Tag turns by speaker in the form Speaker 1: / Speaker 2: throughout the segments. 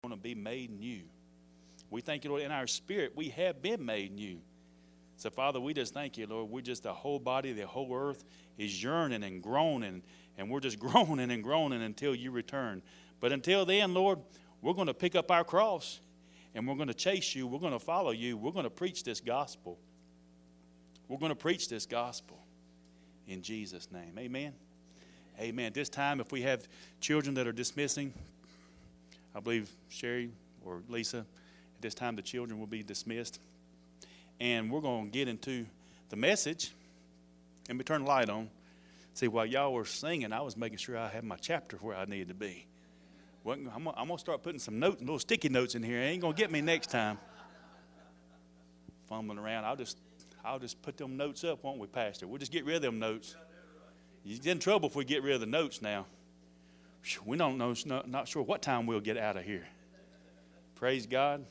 Speaker 1: going to be made new. We thank you, Lord, in our spirit we have been made new. So, Father, we just thank you, Lord. We're just the whole body, the whole earth is yearning and groaning, and we're just groaning and groaning until you return. But until then, Lord, we're going to pick up our cross, and we're going to chase you. We're going to follow you. We're going to preach this gospel. We're going to preach this gospel in Jesus' name. Amen. Amen. At this time, if we have children that are dismissing, I believe Sherry or Lisa, at this time the children will be dismissed. And we're going to get into the message. Let me turn the light on. See, while y'all were singing, I was making sure I had my chapter where I needed to be. Well, I'm going to start putting some notes, little sticky notes in here. It ain't going to get me next time. Fumbling around. I'll just put them notes up, won't we, Pastor? We'll just get rid of them notes. You get in trouble if we get rid of the notes now. We don't know, not sure what time we'll get out of here. Praise God.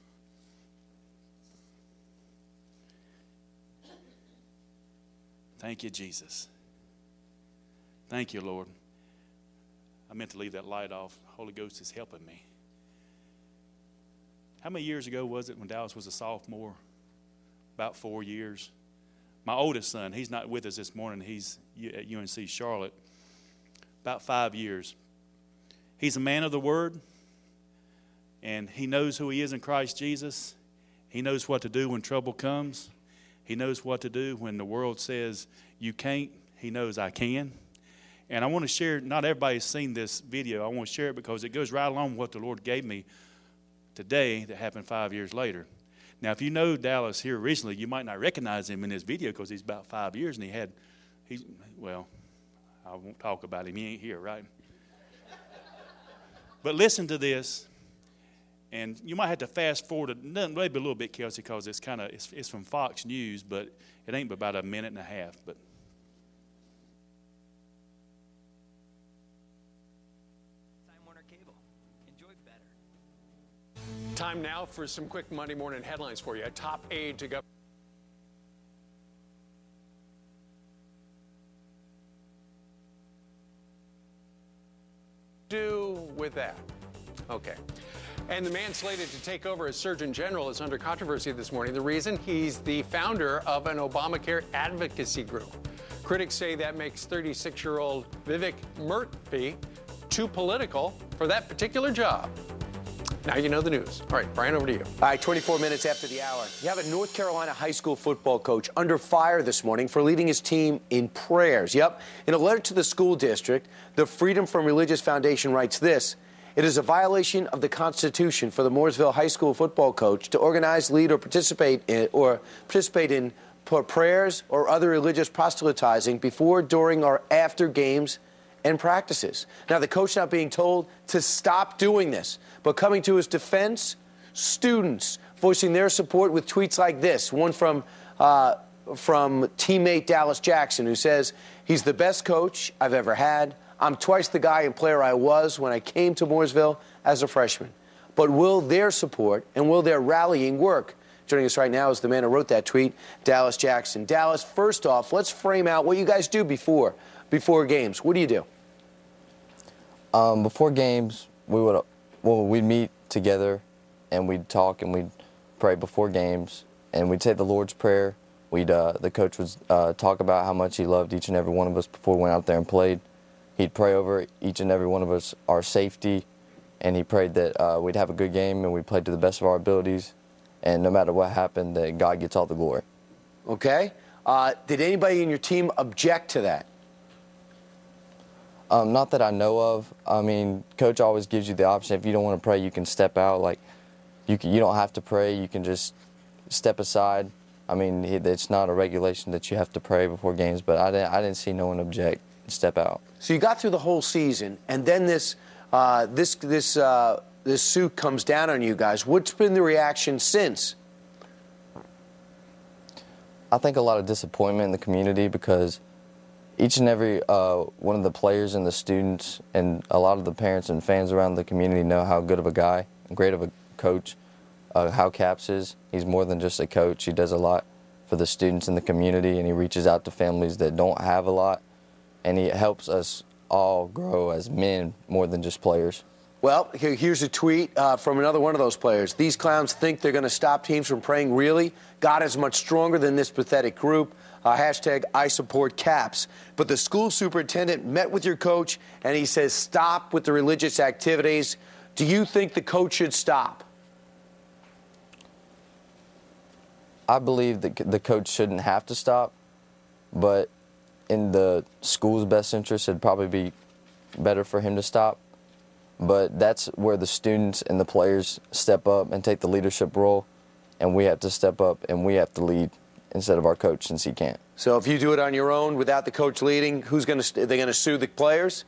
Speaker 1: Thank you, Jesus. Thank you, Lord. I meant to leave that light off. Holy Ghost is helping me. How many years ago was it when Dallas was a sophomore? About 4 years. My oldest son, he's not with us this morning. He's at UNC Charlotte. About 5 years. He's a man of the Word, and he knows who he is in Christ Jesus. He knows what to do when trouble comes. He knows what to do when the world says you can't. He knows I can. And I want to share, not everybody's seen this video. I want to share it because it goes right along with what the Lord gave me today that happened 5 years later. Now, if you know Dallas here recently, you might not recognize him in this video because he's about 5 years, and well, I won't talk about him. He ain't here, right? But listen to this, and you might have to fast forward maybe a little bit, Kelsey, because it's from Fox News, but it ain't but about a minute and a half. But
Speaker 2: Time Warner Cable. Enjoy better.
Speaker 3: Time now for some quick Monday morning headlines for you. A top aide to Governor do with that. Okay. And the man slated to take over as Surgeon General is under controversy this morning. The reason? He's the founder of an Obamacare advocacy group. Critics say that makes 36-year-old Vivek Murthy too political for that particular job. Now you know the news. All right, Brian, over to you.
Speaker 4: All right, 24 minutes after the hour. You have a North Carolina high school football coach under fire this morning for leading his team in prayers. Yep. In a letter to the school district, the Freedom from Religious Foundation writes this: it is a violation of the Constitution for the Mooresville high school football coach to organize, lead, or participate in prayers or other religious proselytizing before, during, or after games and practices. Now, the coach not being told to stop doing this, but coming to his defense, students voicing their support with tweets like this. One from teammate Dallas Jackson, who says, he's the best coach I've ever had. I'm twice the guy and player I was when I came to Mooresville as a freshman. But will their support and will their rallying work? Joining us right now is the man who wrote that tweet, Dallas Jackson. Dallas, first off, let's frame out what you guys do before games. What do you do?
Speaker 5: Before games, we'd meet together and we'd talk and we'd pray before games, and we'd say the Lord's Prayer. The coach would talk about how much he loved each and every one of us before we went out there and played. He'd pray over each and every one of us, our safety, and he prayed that we'd have a good game and we'd play to the best of our abilities, and no matter what happened, that God gets all the glory.
Speaker 4: Okay. Did anybody in your team object to that?
Speaker 5: Not that I know of. I mean, Coach always gives you the option. If you don't want to pray, you can step out. Like, you don't have to pray. You can just step aside. I mean, it's not a regulation that you have to pray before games, but I didn't see no one object and step out.
Speaker 4: So you got through the whole season, and then this suit comes down on you guys. What's been the reaction since?
Speaker 5: I think a lot of disappointment in the community because each and every one of the players and the students and a lot of the parents and fans around the community know how good of a guy and great of a coach how Caps is. He's more than just a coach. He does a lot for the students in the community, and he reaches out to families that don't have a lot, and he helps us all grow as men more than just players.
Speaker 4: Well, here's a tweet from another one of those players. These clowns think they're going to stop teams from praying. Really? God is much stronger than this pathetic group. Hashtag I support Caps. But the school superintendent met with your coach, and he says stop with the religious activities. Do you think the coach should stop?
Speaker 5: I believe that the coach shouldn't have to stop, but in the school's best interest, it'd probably be better for him to stop. But that's where the students and the players step up and take the leadership role, and we have to step up and we have to lead instead of our coach, since he can't.
Speaker 4: So if you do it on your own without the coach leading, who's going to? They're going to sue the players?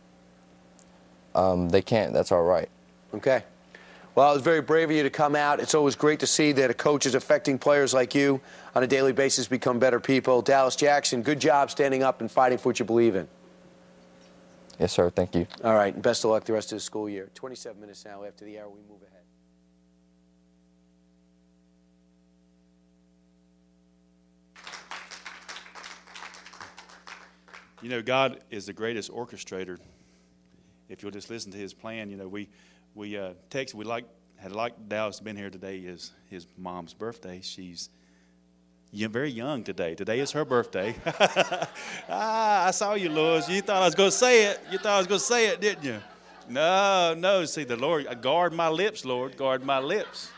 Speaker 5: They can't. That's our right.
Speaker 4: Okay. Well, it was very brave of you to come out. It's always great to see that a coach is affecting players like you on a daily basis become better people. Dallas Jackson, good job standing up and fighting for what you believe in.
Speaker 5: Yes, sir. Thank you.
Speaker 4: All right, and best of luck the rest of the school year. 27 minutes now after the hour, we move ahead.
Speaker 1: You know, God is the greatest orchestrator. If you'll just listen to his plan, you know, we had liked Dallas to been here today is his mom's birthday. She's very young today. Today is her birthday. I saw you, Louis. You thought I was going to say it. You thought I was going to say it, didn't you? No. See, the Lord, guard my lips, Lord. Guard my lips.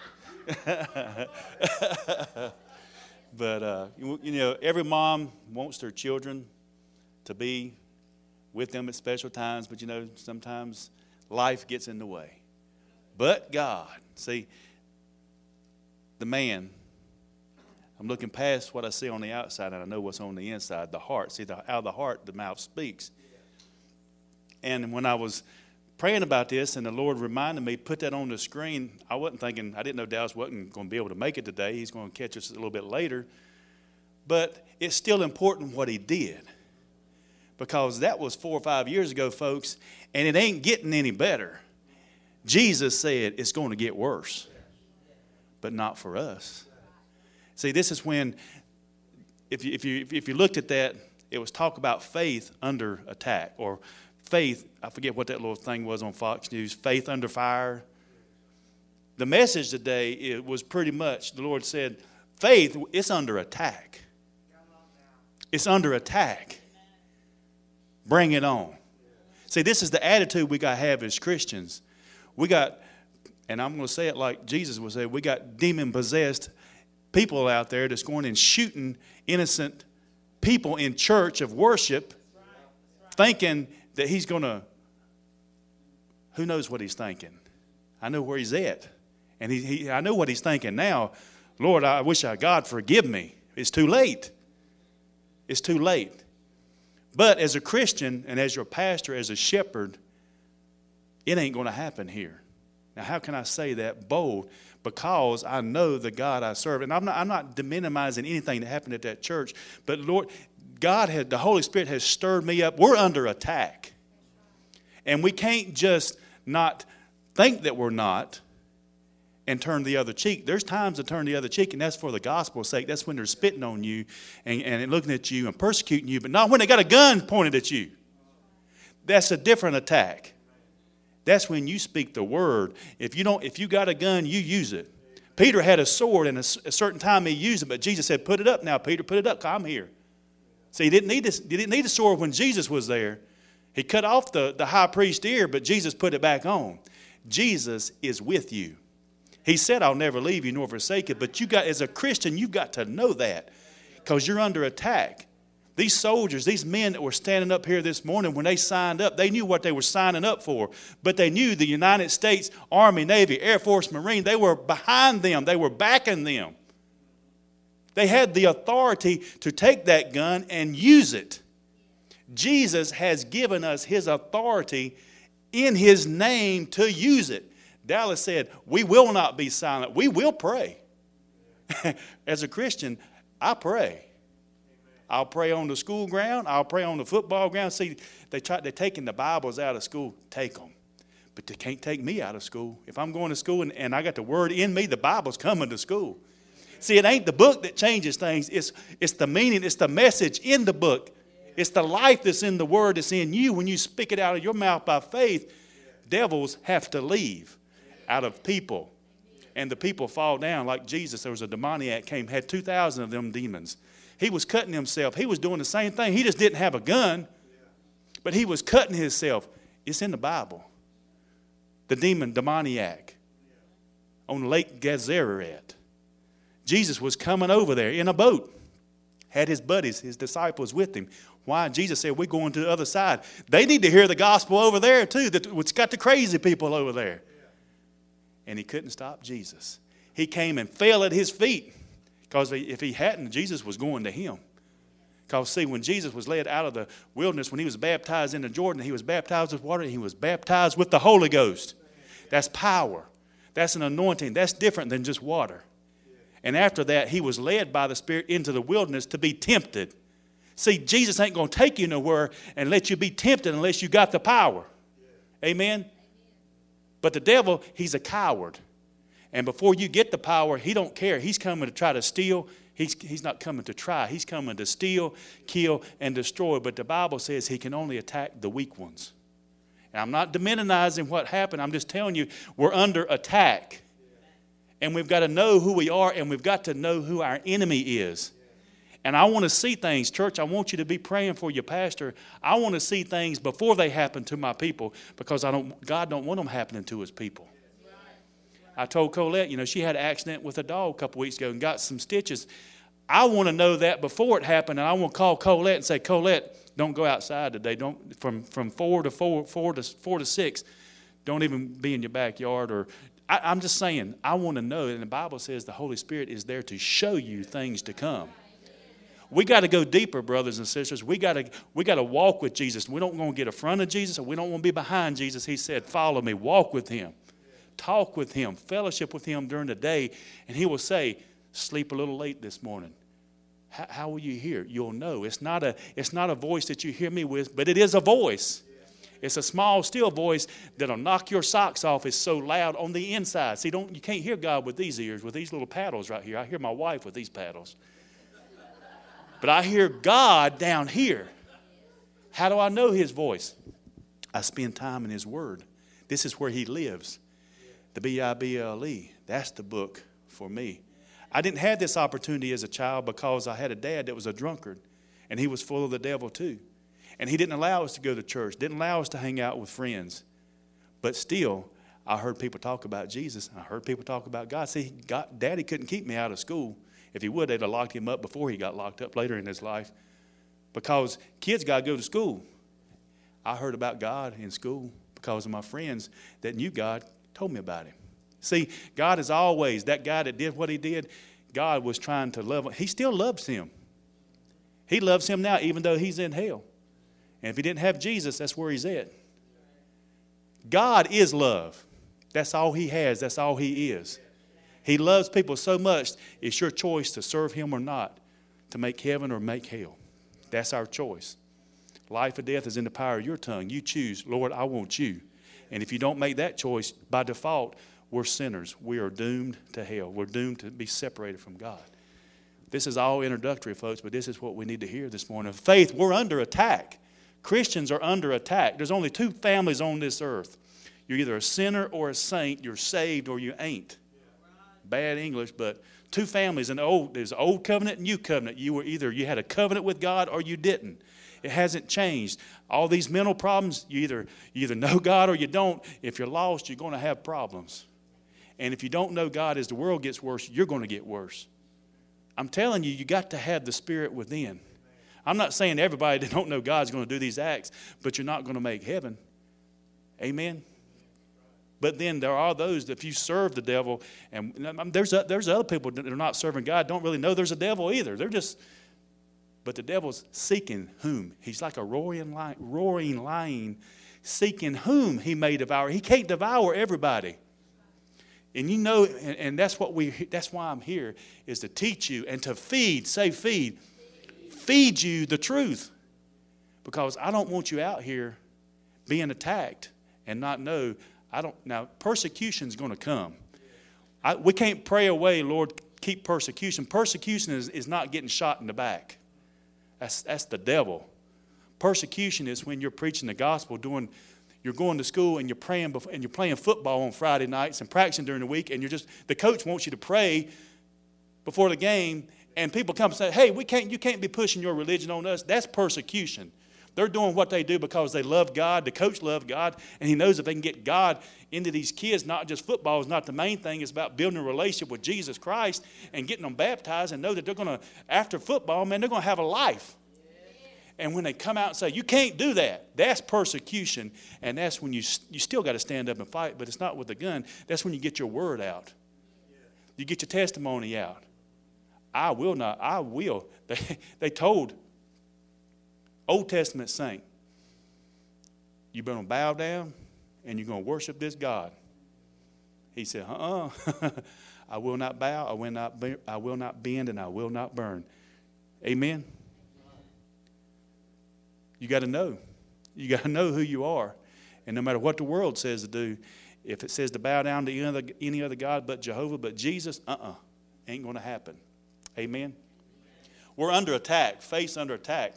Speaker 1: But, you know, every mom wants their children to be with them at special times. But, you know, sometimes life gets in the way. But God, see, the man, I'm looking past what I see on the outside, and I know what's on the inside, the heart. See, out of the heart, the mouth speaks. And when I was praying about this, and the Lord reminded me, put that on the screen, I wasn't thinking, I didn't know Dallas wasn't going to be able to make it today. He's going to catch us a little bit later. But it's still important what he did. Because that was 4 or 5 years ago, folks, and it ain't getting any better. Jesus said it's going to get worse, but not for us. See, this is when, if you looked at that, it was talk about faith under attack, or faith, I forget what that little thing was on Fox News, faith under fire. The message today, it was pretty much, the Lord said, faith, it's under attack. It's under attack. Bring it on. See, this is the attitude we got to have as Christians. We got, and I'm going to say it like Jesus would say, we got demon-possessed people out there that's going and shooting innocent people in church of worship, thinking that he's going to, who knows what he's thinking? I know where he's at. And I know what he's thinking now. Lord, I wish God forgive me. It's too late. It's too late. But as a Christian and as your pastor, as a shepherd, it ain't going to happen here. Now, how can I say that bold? Because I know the God I serve. And I'm not minimizing anything that happened at that church. But Lord, the Holy Spirit has stirred me up. We're under attack. And we can't just not think that we're not and turn the other cheek. There's times to turn the other cheek, and that's for the gospel's sake. That's when they're spitting on you and looking at you and persecuting you, but not when they got a gun pointed at you. That's a different attack. That's when you speak the word. If you got a gun, you use it. Peter had a sword, and a certain time he used it, but Jesus said, "Put it up now, Peter. Put it up. I'm here." See, he didn't need a sword when Jesus was there. He cut off the high priest's ear, but Jesus put it back on. Jesus is with you. He said, "I'll never leave you nor forsake you." But as a Christian, you've got to know that, because you're under attack. These soldiers, these men that were standing up here this morning, when they signed up, they knew what they were signing up for. But they knew the United States Army, Navy, Air Force, Marine, they were behind them. They were backing them. They had the authority to take that gun and use it. Jesus has given us his authority in his name to use it. Dallas said, we will not be silent. We will pray. As a Christian, I pray. I'll pray on the school ground. I'll pray on the football ground. See, they're taking the Bibles out of school. Take them. But they can't take me out of school. If I'm going to school and I got the word in me, the Bible's coming to school. See, it ain't the book that changes things. It's the meaning. It's the message in the book. It's the life that's in the word that's in you when you speak it out of your mouth by faith. Devils have to leave out of people. And the people fall down like Jesus. There was a demoniac came, had 2,000 of them demons. He was cutting himself. He was doing the same thing. He just didn't have a gun, but he was cutting himself. It's in the Bible. The demoniac on Lake Gennesaret. Jesus was coming over there in a boat. Had his buddies, his disciples with him. Why? Jesus said, we're going to the other side. They need to hear the gospel over there too. It's got the crazy people over there. And he couldn't stop Jesus. He came and fell at his feet. Because if he hadn't, Jesus was going to him. Because see, when Jesus was led out of the wilderness, when he was baptized in the Jordan, he was baptized with water. He was baptized with the Holy Ghost. That's power. That's an anointing. That's different than just water. And after that, he was led by the Spirit into the wilderness to be tempted. See, Jesus ain't going to take you nowhere and let you be tempted unless you got the power. Amen? But the devil, he's a coward. And before you get the power, he don't care. He's coming to try to steal. He's not coming to try. He's coming to steal, kill, and destroy. But the Bible says he can only attack the weak ones. And I'm not demonizing what happened. I'm just telling you we're under attack. And we've got to know who we are, and we've got to know who our enemy is. And I want to see things. Church, I want you to be praying for your pastor. I want to see things before they happen to my people, because God don't want them happening to his people. I told Colette, she had an accident with a dog a couple weeks ago and got some stitches. I want to know that before it happened, and I want to call Colette and say, Colette, don't go outside today. Don't from 4 to 6. Don't even be in your backyard. Or I'm just saying, I want to know. And the Bible says the Holy Spirit is there to show you things to come. We got to go deeper, brothers and sisters. We got to walk with Jesus. We don't want to get in front of Jesus, or we don't want to be behind Jesus. He said, follow me, walk with him, talk with him, fellowship with him during the day. And he will say, sleep a little late this morning. How will you hear? You'll know. It's not a voice that you hear me with, but it is a voice. It's a small, still voice that'll knock your socks off. It's so loud on the inside. See, you can't hear God with these ears, with these little paddles right here. I hear my wife with these paddles. But I hear God down here. How do I know his voice? I spend time in his word. This is where he lives. The Bible. That's the book for me. I didn't have this opportunity as a child because I had a dad that was a drunkard, and he was full of the devil too. And he didn't allow us to go to church, didn't allow us to hang out with friends. But still, I heard people talk about Jesus. I heard people talk about God. See, Daddy couldn't keep me out of school. If he would, they'd have locked him up before he got locked up later in his life. Because kids got to go to school. I heard about God in school because of my friends that knew God told me about him. See, God is always, that guy that did what he did, God was trying to love him. He still loves him. He loves him now, even though he's in hell. And if he didn't have Jesus, that's where he's at. God is love. That's all he has. That's all he is. He loves people so much, it's your choice to serve him or not, to make heaven or make hell. That's our choice. Life or death is in the power of your tongue. You choose, Lord, I want you. And if you don't make that choice, by default, we're sinners. We are doomed to hell. We're doomed to be separated from God. This is all introductory, folks, but this is what we need to hear this morning. Faith, we're under attack. Christians are under attack. There's only two families on this earth. You're either a sinner or a saint. You're saved or you ain't. Bad English, but two families. There's old covenant and new covenant. You had a covenant with God or you didn't. It hasn't changed. All these mental problems, you either know God or you don't. If you're lost, you're going to have problems. And if you don't know God, as the world gets worse, you're going to get worse. I'm telling you, you got to have the Spirit within. I'm not saying everybody that don't know God is going to do these acts, but you're not going to make heaven. Amen? But then there are those that if you serve the devil, and there's other people that are not serving God, don't really know there's a devil either. But the devil's seeking whom? He's like a roaring lion seeking whom he may devour. He can't devour everybody. And and that's why I'm here, is to teach you and to feed you the truth. Because I don't want you out here being attacked and not know. Now, persecution's going to come. We can't pray away, Lord, keep persecution. Persecution is not getting shot in the back. That's the devil. Persecution is when you're preaching the gospel, you're going to school and you're praying and you're playing football on Friday nights and practicing during the week, and the coach wants you to pray before the game, and people come and say, hey, you can't be pushing your religion on us. That's persecution. They're doing what they do because they love God. The coach loves God, and he knows if they can get God into these kids, not just football is not the main thing. It's about building a relationship with Jesus Christ and getting them baptized and know that they're going to, after football, man, they're going to have a life. And when they come out and say, you can't do that, that's persecution. And that's when you still got to stand up and fight, but it's not with a gun. That's when you get your word out. You get your testimony out. I will. They told Old Testament saint, you're going to bow down and you're going to worship this God. He said, I will not bow, I will not bend, and I will not burn. Amen. You got to know. You got to know who you are. And no matter what the world says to do, if it says to bow down to any other God but Jehovah, but Jesus, ain't going to happen. Amen. We're under attack, face under attack.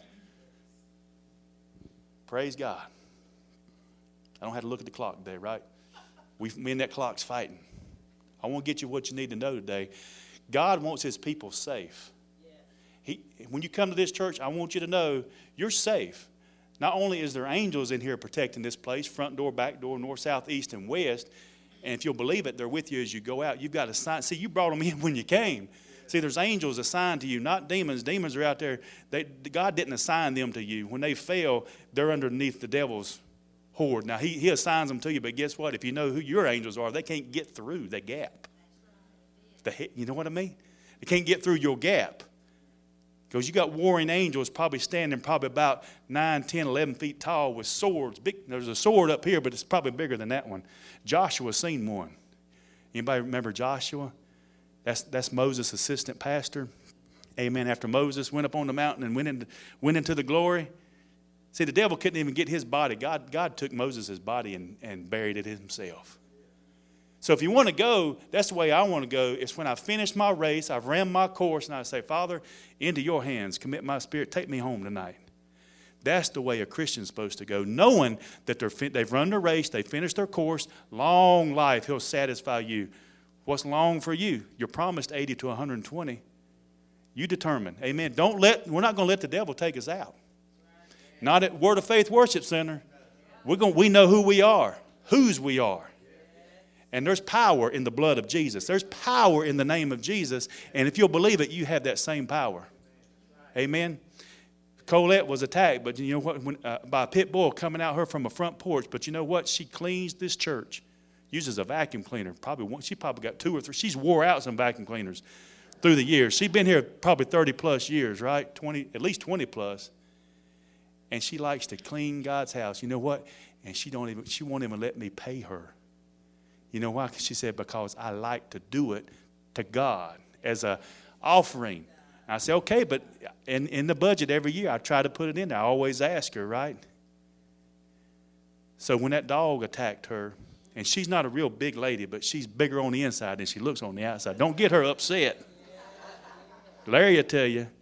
Speaker 1: Praise God. I don't have to look at the clock today, right? Me and that clock's fighting. I want to get you what you need to know today. God wants his people safe. When you come to this church, I want you to know you're safe. Not only is there angels in here protecting this place, front door, back door, north, south, east, and west, and if you'll believe it, they're with you as you go out. You've got a sign. See, you brought them in when you came. See, there's angels assigned to you, not demons. Demons are out there. God didn't assign them to you. When they fail, they're underneath the devil's horde. Now, he assigns them to you, but guess what? If you know who your angels are, they can't get through the gap. You know what I mean? They can't get through your gap. Because you got warring angels probably standing about 9, 10, 11 feet tall with swords. There's a sword up here, but it's probably bigger than that one. Joshua seen one. Anybody remember Joshua? That's Moses' assistant pastor. Amen. After Moses went up on the mountain and went into the glory. See, the devil couldn't even get his body. God took Moses' body and buried it himself. So if you want to go, that's the way I want to go. It's when I finish my race, I've ran my course, and I say, Father, into your hands, commit my spirit, take me home tonight. That's the way a Christian's supposed to go, knowing that they've run their race, they've finished their course, long life, he'll satisfy you. What's long for you? You're promised 80 to 120. You determine. Amen. We're not going to let the devil take us out. Not at Word of Faith Worship Center. We know who we are, whose we are. And there's power in the blood of Jesus. There's power in the name of Jesus. And if you'll believe it, you have that same power. Amen. Colette was attacked, but you know what? By a pit bull coming out her from a front porch. But you know what? She cleans this church. Uses a vacuum cleaner. She probably got 2 or 3. She's wore out some vacuum cleaners through the years. She's been here probably 30 plus years, right? At least 20 plus. And she likes to clean God's house. You know what? And she won't even let me pay her. You know why? She said, because I like to do it to God as an offering. I said, okay, but in the budget every year, I try to put it in there. I always ask her, right? So when that dog attacked her, and she's not a real big lady, but she's bigger on the inside than she looks on the outside. Don't get her upset. Larry will tell you.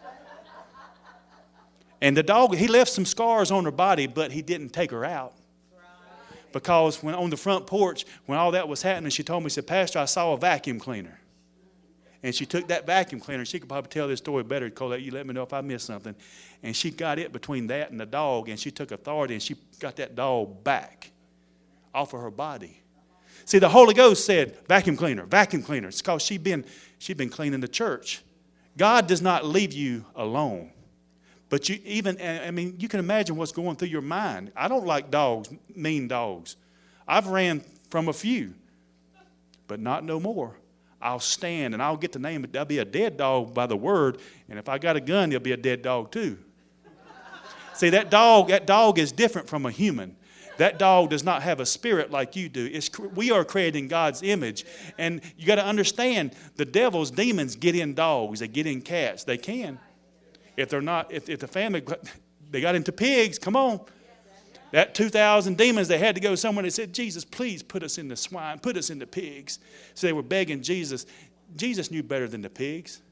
Speaker 1: And the dog, he left some scars on her body, but he didn't take her out. Because when on the front porch, when all that was happening, she told me, she said, Pastor, I saw a vacuum cleaner. And she took that vacuum cleaner. She could probably tell this story better. Colette, you let me know if I missed something. And she got it between that and the dog, and she took authority, and she got that dog back off of her body. See, the Holy Ghost said, vacuum cleaner, vacuum cleaner. It's because she'd been cleaning the church. God does not leave you alone. But you can imagine what's going through your mind. I don't like dogs, mean dogs. I've ran from a few, but not no more. I'll stand and I'll get the name. There'll be a dead dog by the word, and if I got a gun, there'll be a dead dog too. See, that dog is different from a human. That dog does not have a spirit like you do. We are created in God's image. And you got to understand, the devil's demons get in dogs. They get in cats. They can. If they're not, if the family, they got into pigs, come on. That 2,000 demons, they had to go somewhere. They said, Jesus, please put us in the swine, put us in the pigs. So they were begging Jesus. Jesus knew better than the pigs.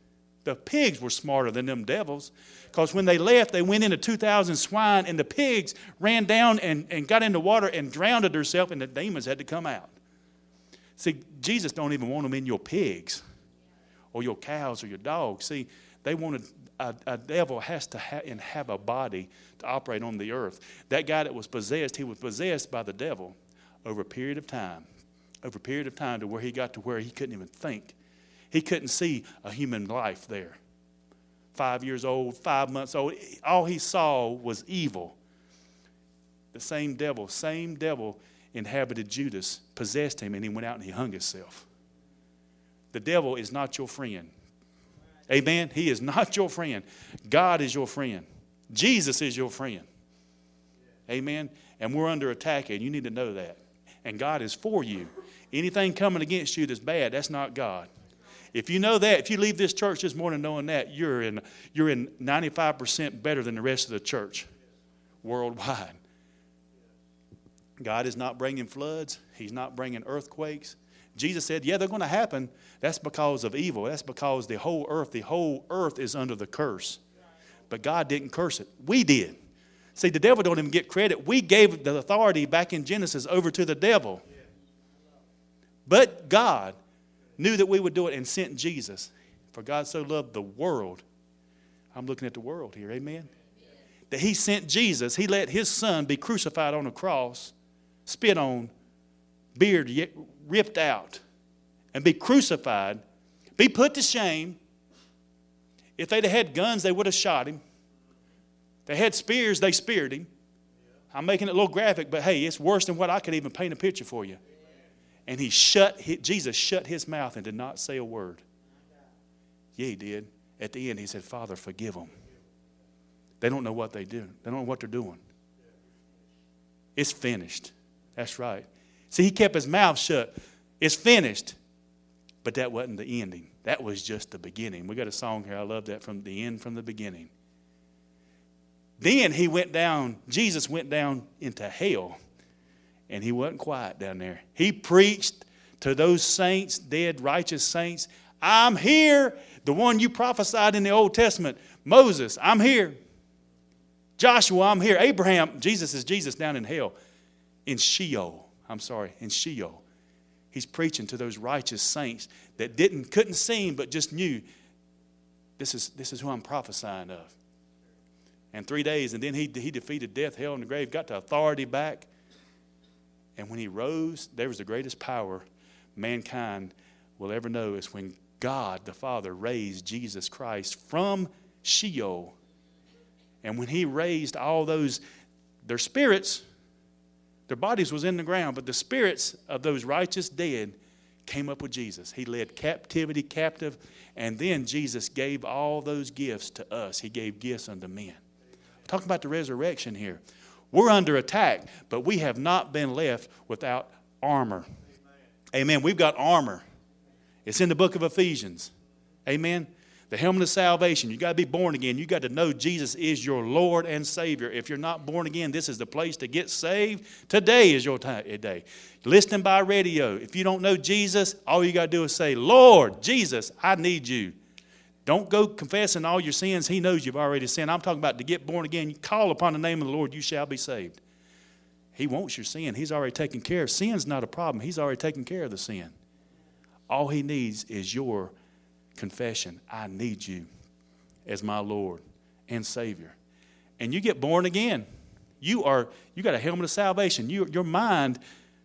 Speaker 1: The pigs were smarter than them devils, because when they left, they went into 2,000 swine, and the pigs ran down and got in the water and drowned themselves, and the demons had to come out. See, Jesus don't even want them in your pigs or your cows or your dogs. See, they wanted a devil has to have a body to operate on the earth. That guy that was possessed, he was possessed by the devil over a period of time. Over a period of time to where he got to where he couldn't even think. He couldn't see a human life there. 5 years old, 5 months old. All he saw was evil. The same devil inhabited Judas, possessed him, and he went out and he hung himself. The devil is not your friend. Amen? He is not your friend. God is your friend. Jesus is your friend. Amen? And we're under attack, and you need to know that. And God is for you. Anything coming against you that's bad, that's not God. If you know that, if you leave this church this morning knowing that, you're in 95% better than the rest of the church worldwide. God is not bringing floods. He's not bringing earthquakes. Jesus said, yeah, they're going to happen. That's because of evil. That's because the whole earth is under the curse. But God didn't curse it. We did. See, the devil don't even get credit. We gave the authority back in Genesis over to the devil. But God knew that we would do it and sent Jesus. For God so loved the world. I'm looking at the world here, amen? That he sent Jesus. He let his son be crucified on a cross, spit on, beard ripped out, and be crucified, be put to shame. If they'd have had guns, they would have shot him. They had spears, they speared him. I'm making it a little graphic, but hey, it's worse than what I could even paint a picture for you. And Jesus shut his mouth and did not say a word. Yeah, he did. At the end, he said, Father, forgive them. They don't know what they do. They don't know what they're doing. It's finished. That's right. See, he kept his mouth shut. It's finished. But that wasn't the ending. That was just the beginning. We got a song here. I love that, from the end, from the beginning. Then Jesus went down into hell. And he wasn't quiet down there. He preached to those saints, dead, righteous saints. I'm here. The one you prophesied in the Old Testament. Moses, I'm here. Joshua, I'm here. Abraham, Jesus is Jesus down in hell. In Sheol. He's preaching to those righteous saints that couldn't see him, but just knew this is who I'm prophesying of. And 3 days, and then he defeated death, hell, and the grave, got the authority back. And when he rose, there was the greatest power mankind will ever know, is when God the Father raised Jesus Christ from Sheol. And when he raised all those, their spirits, their bodies was in the ground, but the spirits of those righteous dead came up with Jesus. He led captivity captive, and then Jesus gave all those gifts to us. He gave gifts unto men. We're talking about the resurrection here. We're under attack, but we have not been left without armor. Amen. We've got armor. It's in the book of Ephesians. Amen. The helmet of salvation. You got to be born again. You got to know Jesus is your Lord and Savior. If you're not born again, this is the place to get saved. Today is your day. Listening by radio. If you don't know Jesus, all you got to do is say, Lord, Jesus, I need you. Don't go confessing all your sins. He knows you've already sinned. I'm talking about to get born again. You call upon the name of the Lord, you shall be saved. He wants your sin. He's already taken care of. Sin's not a problem. He's already taken care of the sin. All he needs is your confession. I need you as my Lord and Savior. And you get born again. You got a helmet of salvation. Your mind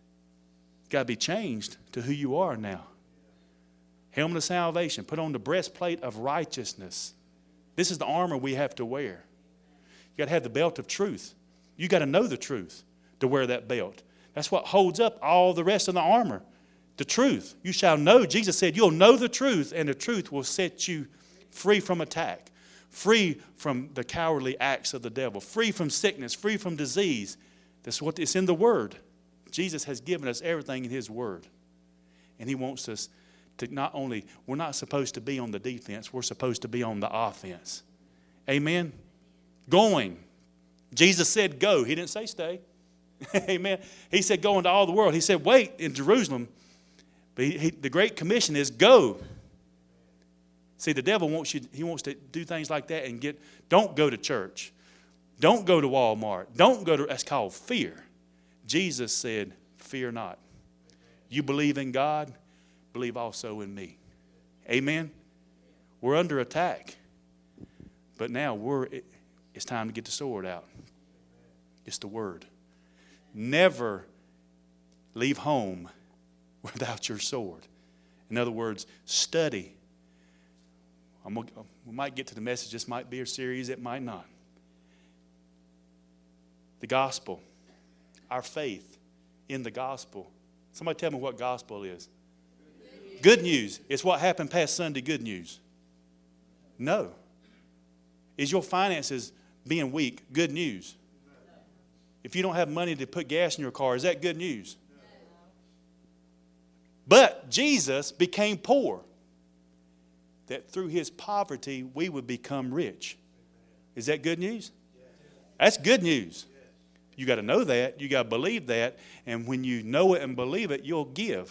Speaker 1: got to be changed to who you are now. Helmet of salvation. Put on the breastplate of righteousness. This is the armor we have to wear. You got to have the belt of truth. You got to know the truth to wear that belt. That's what holds up all the rest of the armor. The truth. You shall know. Jesus said you'll know the truth, and the truth will set you free from attack, free from the cowardly acts of the devil, free from sickness, free from disease. That's what it's in the Word. Jesus has given us everything in His Word. And He wants us to not only, we're not supposed to be on the defense, we're supposed to be on the offense. Amen? Going. Jesus said go. He didn't say stay. Amen? He said go into all the world. He said wait in Jerusalem. But the Great Commission is go. See, the devil wants to do things like that and don't go to church. Don't go to Walmart. That's called fear. Jesus said, fear not. You believe in God, believe also in me. Amen? We're under attack. But now it's time to get the sword out. It's the word. Never leave home without your sword. In other words, study. We might get to the message. This might be a series. It might not. The gospel. Our faith in the gospel. Somebody tell me what gospel is. Good news. It's what happened past Sunday good news. No. Is your finances being weak good news? If you don't have money to put gas in your car, is that good news? But Jesus became poor, that through his poverty we would become rich. Is that good news? That's good news. You got to know that. You got to believe that. And when you know it and believe it, you'll give.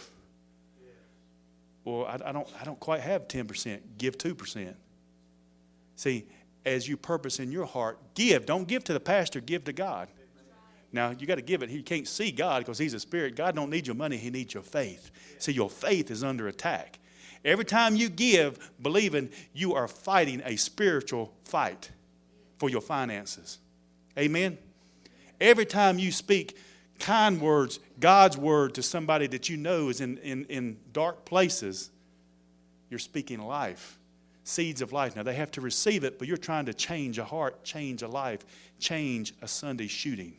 Speaker 1: Well, I don't quite have 10%. Give 2%. See, as you purpose in your heart, give. Don't give to the pastor. Give to God. Now, you got to give it. He can't see God because he's a spirit. God don't need your money. He needs your faith. See, your faith is under attack. Every time you give, believing, you are fighting a spiritual fight for your finances. Amen? Every time you speak kind words, God's word to somebody that you know is in dark places, you're speaking life, seeds of life. Now, they have to receive it, but you're trying to change a heart, change a life, change a Sunday shooting.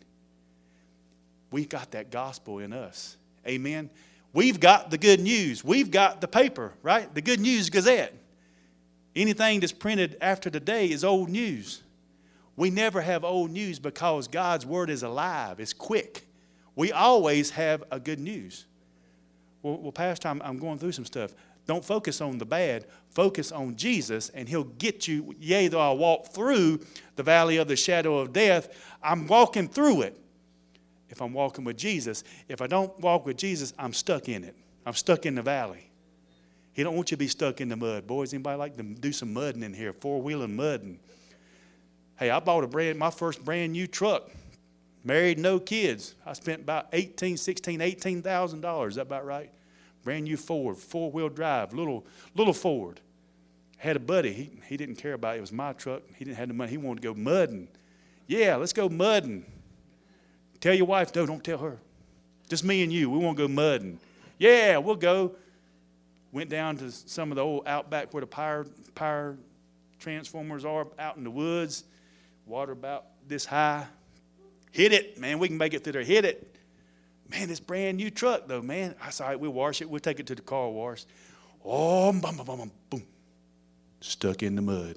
Speaker 1: We've got that gospel in us. Amen? We've got the good news. We've got the paper, right? The Good News Gazette. Anything that's printed after today is old news. We never have old news because God's word is alive. It's quick. We always have a good news. Well, Pastor, I'm going through some stuff. Don't focus on the bad. Focus on Jesus, and he'll get you. Yea, though I walk through the valley of the shadow of death, I'm walking through it. If I'm walking with Jesus. If I don't walk with Jesus, I'm stuck in it. I'm stuck in the valley. He don't want you to be stuck in the mud. Boys, anybody like to do some mudding in here? Four-wheeling mudding. Hey, I bought my first brand new truck. Married, no kids. I spent about $18,000. Is that about right? Brand new Ford, four-wheel drive, little Ford. Had a buddy. He didn't care about it. It was my truck. He didn't have the money. He wanted to go mudding. Yeah, let's go mudding. Tell your wife, no, don't tell her. Just me and you. We want to go mudding. Yeah, we'll go. Went down to some of the old outback where the power transformers are out in the woods. Water about this high. Hit it, man. We can make it through there. Hit it. Man, this brand new truck, though, man. I said, all right, we'll wash it. We'll take it to the car wash. Oh, boom. Stuck in the mud.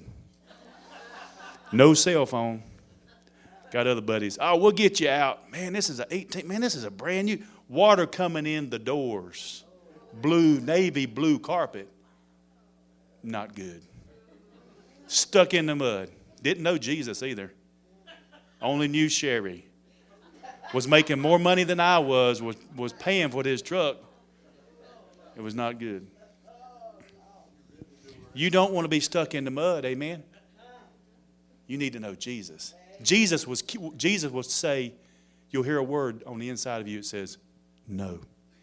Speaker 1: No cell phone. Got other buddies. Oh, we'll get you out. Man, this is a brand new. Water coming in the doors. Navy blue carpet. Not good. Stuck in the mud. Didn't know Jesus either. Only knew Sherry. Was making more money than I was paying for his truck. It was not good. You don't want to be stuck in the mud, amen? You need to know Jesus. Jesus would say, you'll hear a word on the inside of you. It says, no.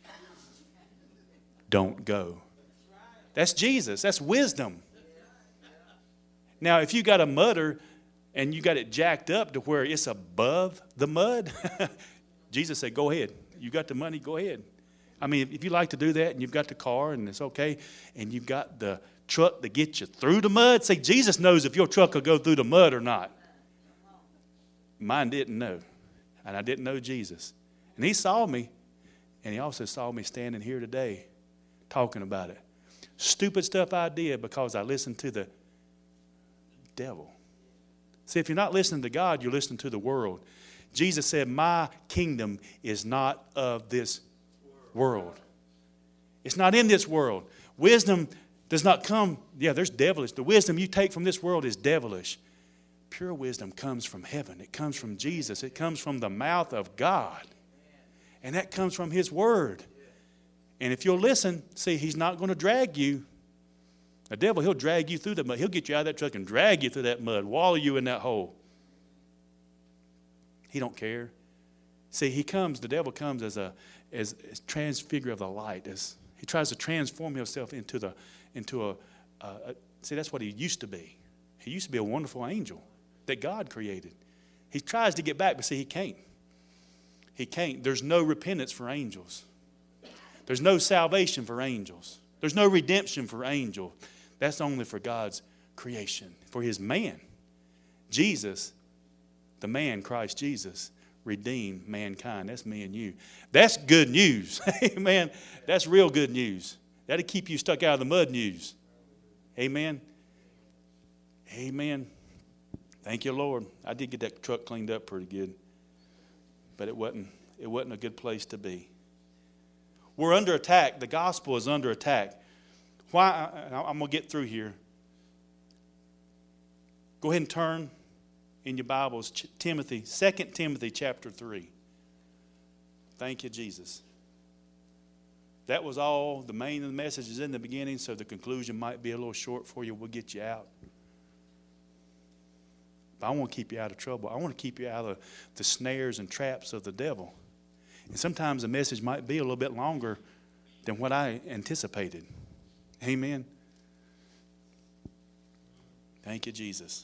Speaker 1: Don't go. That's Jesus. That's wisdom. Now, if you got a mudder and you got it jacked up to where it's above the mud, Jesus said, go ahead. You got the money, go ahead. I mean, if you like to do that and you've got the car and it's okay, and you've got the truck to get you through the mud, say, Jesus knows if your truck will go through the mud or not. Mine didn't know, and I didn't know Jesus. And he saw me, and he also saw me standing here today talking about it. Stupid stuff I did because I listened to the devil. See, if you're not listening to God, you're listening to the world. Jesus said, my kingdom is not of this world. It's not in this world. Wisdom does not come, there's devilish. The wisdom you take from this world is devilish. Pure wisdom comes from heaven. It comes from Jesus. It comes from the mouth of God. And that comes from his word. And if you'll listen, see, he's not going to drag you The devil, he'll drag you through the mud. He'll get you out of that truck and drag you through that mud, wallow you in that hole. He don't care. See, the devil comes as transfigure of the light. He tries to transform himself into see, that's what he used to be. He used to be a wonderful angel that God created. He tries to get back, but see, he can't. He can't. There's no repentance for angels. There's no salvation for angels. There's no redemption for angels. That's only for God's creation, for his man. Jesus, the man, Christ Jesus, redeemed mankind. That's me and you. That's good news. Amen. That's real good news. That'll keep you stuck out of the mud news. Amen. Amen. Thank you, Lord. I did get that truck cleaned up pretty good, but it wasn't a good place to be. We're under attack. The gospel is under attack. Why? I'm going to get through here. Go ahead and turn in your Bibles, 2 Timothy chapter 3. Thank you, Jesus. That was all. The main of the message is in the beginning, so the conclusion might be a little short for you. We'll get you out. But I want to keep you out of trouble. I want to keep you out of the snares and traps of the devil. And sometimes the message might be a little bit longer than what I anticipated. Amen. Thank you, Jesus.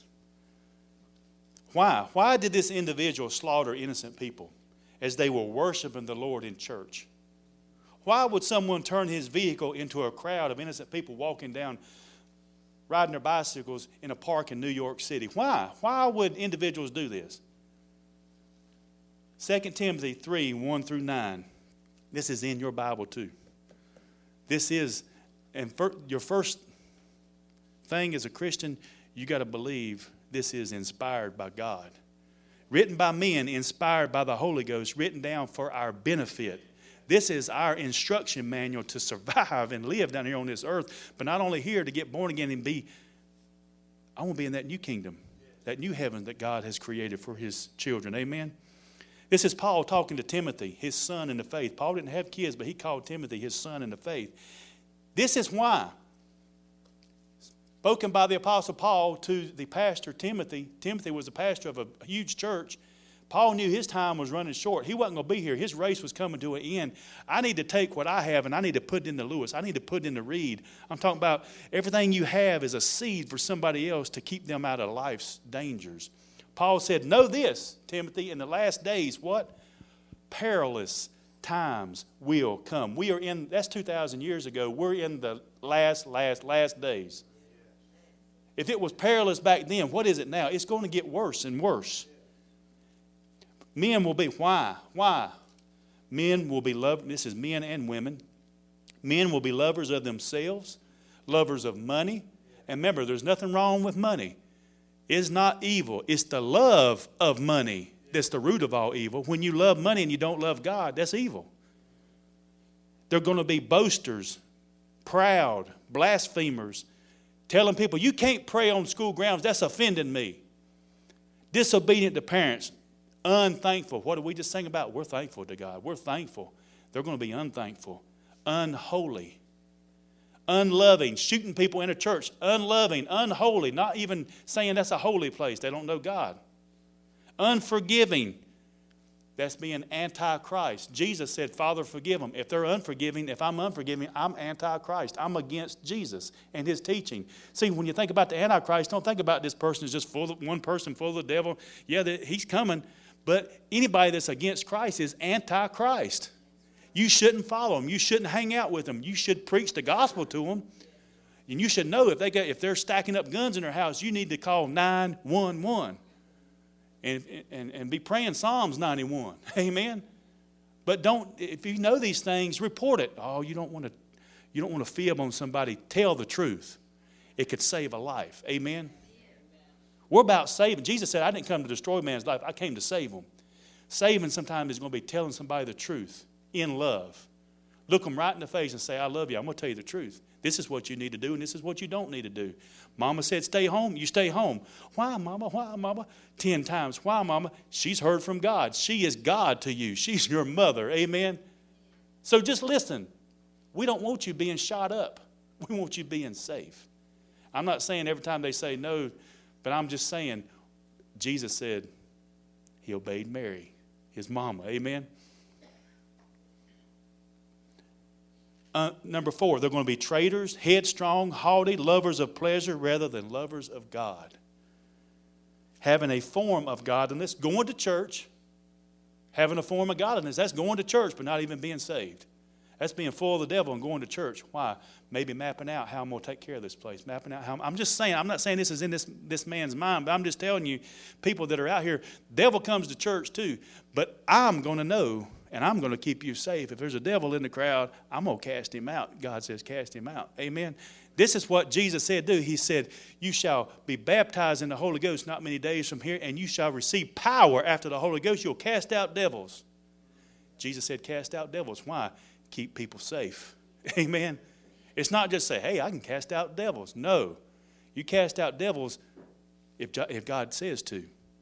Speaker 1: Why? Why did this individual slaughter innocent people as they were worshiping the Lord in church? Why would someone turn his vehicle into a crowd of innocent people walking down, riding their bicycles in a park in New York City? Why? Why would individuals do this? 2 Timothy 3, 1 through 9. This is in your Bible too. This is, and your first thing as a Christian, you got to believe this is inspired by God. Written by men, inspired by the Holy Ghost, written down for our benefit. This is our instruction manual to survive and live down here on this earth, but not only here to get born again and I want to be in that new kingdom, that new heaven that God has created for his children. Amen? This is Paul talking to Timothy, his son in the faith. Paul didn't have kids, but he called Timothy his son in the faith. This is why. Spoken by the Apostle Paul to the pastor Timothy. Timothy was the pastor of a huge church. Paul knew his time was running short. He wasn't going to be here. His race was coming to an end. I need to take what I have and I need to put it into Lewis. I need to put it into Reed. I'm talking about everything you have is a seed for somebody else to keep them out of life's dangers. Paul said, know this, Timothy, in the last days, what? Perilous times will come. We are in, that's 2,000 years ago. We're in the last days. If it was perilous back then, what is it now? It's going to get worse and worse. Men will be, why? Men will be loved, this is men and women. Men will be lovers of themselves, lovers of money. And remember, there's nothing wrong with money. It's not evil. It's the love of money that's the root of all evil. When you love money and you don't love God, that's evil. They're going to be boasters, proud, blasphemers, telling people, you can't pray on school grounds. That's offending me. Disobedient to parents. Unthankful. What did we just sing about? We're thankful to God. We're thankful. They're going to be unthankful. Unholy. Unloving. Shooting people in a church. Unloving. Unholy. Not even saying that's a holy place. They don't know God. Unforgiving. That's being anti-Christ. Jesus said, Father, forgive them. If they're unforgiving, if I'm unforgiving, I'm anti-Christ. I'm against Jesus and his teaching. See, when you think about the antichrist, don't think about this person is just one person full of the devil. Yeah, he's coming. But anybody that's against Christ is anti-Christ. You shouldn't follow them. You shouldn't hang out with them. You should preach the gospel to them. And you should know if they're stacking up guns in their house, you need to call 911. And be praying Psalms 91. Amen. But if you know these things, report it. Oh, you don't want to fib on somebody. Tell the truth. It could save a life. Amen. We're about saving. Jesus said, I didn't come to destroy man's life. I came to save him. Saving sometimes is going to be telling somebody the truth in love. Look them right in the face and say, I love you. I'm going to tell you the truth. This is what you need to do, and this is what you don't need to do. Mama said, stay home. You stay home. Why, Mama? Why, Mama? 10 times. Why, Mama? She's heard from God. She is God to you. She's your mother. Amen? So just listen. We don't want you being shot up. We want you being safe. I'm not saying every time they say no, but I'm just saying Jesus said he obeyed Mary, his mama. Amen? Number 4, they're going to be traitors, headstrong, haughty, lovers of pleasure rather than lovers of God. Having a form of godliness, going to church, having a form of godliness, that's going to church but not even being saved. That's being full of the devil and going to church. Why? Maybe mapping out how I'm going to take care of this place. Mapping out how I'm just saying, I'm not saying this is in this man's mind, but I'm just telling you, people that are out here, devil comes to church too. But I'm going to know, and I'm going to keep you safe. If there's a devil in the crowd, I'm going to cast him out. God says cast him out. Amen. This is what Jesus said do. He said, you shall be baptized in the Holy Ghost not many days from here, and you shall receive power after the Holy Ghost. You'll cast out devils. Jesus said cast out devils. Why? Keep people safe. Amen. It's not just say, hey, I can cast out devils. No. You cast out devils if God says to.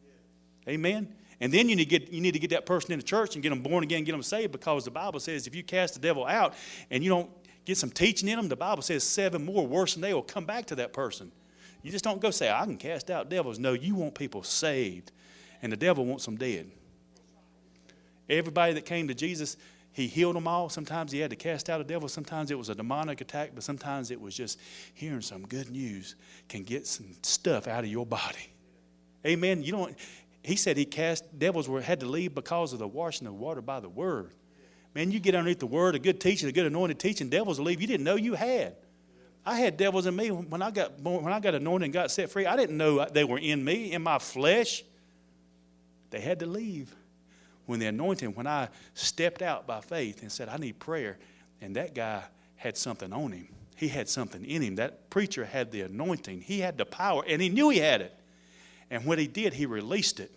Speaker 1: Amen. And then you need to get that person in the church and get them born again, get them saved, because the Bible says if you cast the devil out and you don't get some teaching in them, the Bible says 7 more worse than they will come back to that person. You just don't go say, I can cast out devils. No, you want people saved, and the devil wants them dead. Everybody that came to Jesus, he healed them all. Sometimes he had to cast out a devil. Sometimes it was a demonic attack, but sometimes it was just hearing some good news can get some stuff out of your body. Amen. He said devils had to leave because of the washing of water by the word. Man, you get underneath the word, a good teaching, a good anointed teaching, devils will leave you didn't know you had. I had devils in me when I got anointed and got set free. I didn't know they were in me, in my flesh. They had to leave. When I stepped out by faith and said, I need prayer, and that guy had something on him. He had something in him. That preacher had the anointing. He had the power, and he knew he had it. And what he did, he released it.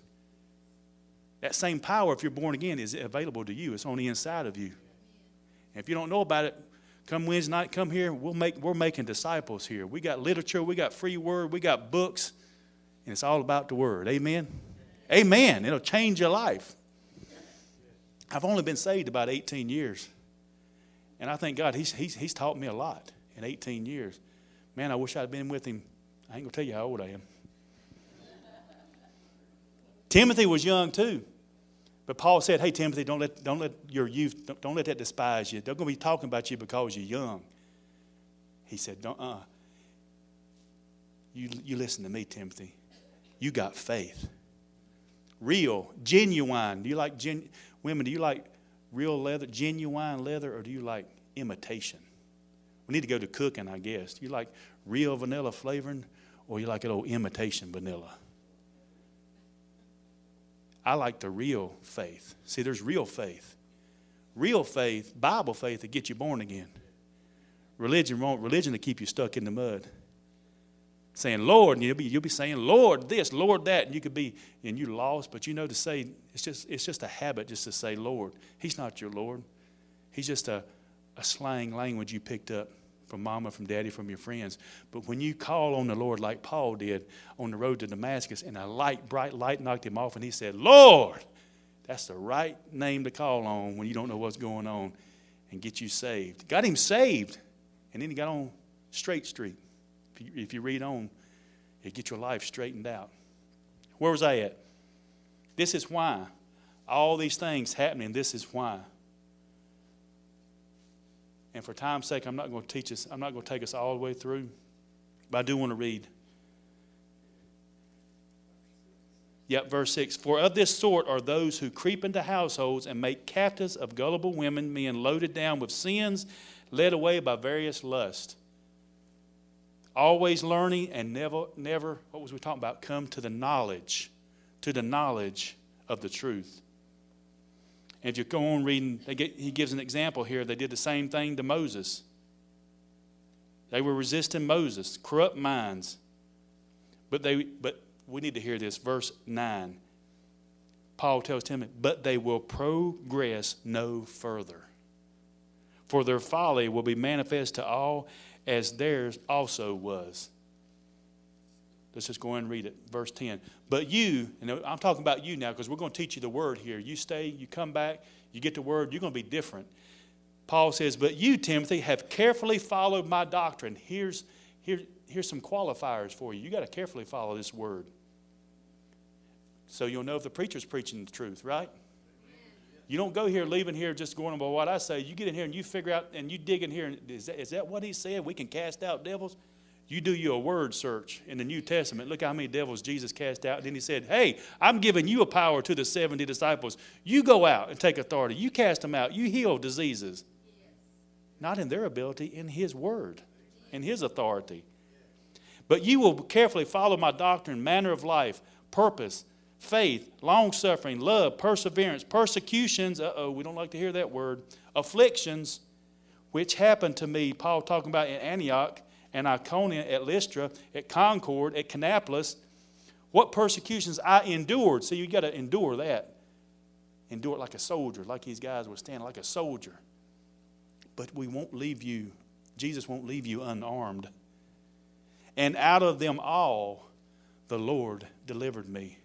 Speaker 1: That same power, if you're born again, is available to you. It's on the inside of you. And if you don't know about it, come Wednesday night, come here. We're making disciples here. We got literature. We got free word. We got books. And it's all about the word. Amen? Amen. It'll change your life. I've only been saved about 18 years. And I thank God he's taught me a lot in 18 years. Man, I wish I'd been with him. I ain't going to tell you how old I am. Timothy was young too. But Paul said, hey, Timothy, don't let your youth, don't let that despise you. They're going to be talking about you because you're young. He said, You listen to me, Timothy. You got faith. Real, genuine. Do you like women, do you like real leather, genuine leather, or do you like imitation? We need to go to cooking, I guess. Do you like real vanilla flavoring, or you like an old imitation vanilla? I like the real faith. See, there's real faith. Real faith, Bible faith, that gets you born again. Religion to keep you stuck in the mud. Saying, Lord, and you'll be saying, Lord this, Lord that, and you're lost, but to say, it's just a habit just to say, Lord. He's not your Lord. He's just a slang language you picked up from mama, from daddy, from your friends. But when you call on the Lord like Paul did on the road to Damascus, and a bright light knocked him off, and he said, Lord, that's the right name to call on when you don't know what's going on, and get you saved. Got him saved, and then he got on straight street. If you read on, it get your life straightened out. Where was I at? This is why. All these things happening, this is why. And for time's sake, I'm not going to take us all the way through, but I do want to read. Yep, verse 6. For of this sort are those who creep into households and make captives of gullible women, men loaded down with sins, led away by various lusts. Always learning and never, what was we talking about? Come to the knowledge of the truth. And if you go on reading, he gives an example here. They did the same thing to Moses. They were resisting Moses, corrupt minds. But we need to hear this, verse 9. Paul tells Timothy, but they will progress no further. For their folly will be manifest to all, as theirs also was. Let's just go ahead and read it. Verse 10. But you, and I'm talking about you now because we're going to teach you the word here. You stay, you come back, you get the word, you're going to be different. Paul says, but you, Timothy, have carefully followed my doctrine. Here's Here's some qualifiers for you. You got to carefully follow this word. So you'll know if the preacher's preaching the truth, right? You don't go here, leaving here, just going by what I say. You get in here and you figure out, and you dig in here, and is that what he said? We can cast out devils? You do you a word search in the New Testament. Look how many devils Jesus cast out. And then he said, hey, I'm giving you a power to the 70 disciples. You go out and take authority. You cast them out. You heal diseases. Not in their ability, in his word, in his authority. But you will carefully follow my doctrine, manner of life, purpose, faith, long-suffering, love, perseverance, persecutions, we don't like to hear that word, afflictions, which happened to me, Paul talking about in Antioch, and Iconium, at Lystra, at Concord, at Canapolis, what persecutions I endured. See, you got to endure that. Endure it like a soldier, like these guys were standing, like a soldier. But we won't leave you, Jesus won't leave you unarmed. And out of them all, the Lord delivered me.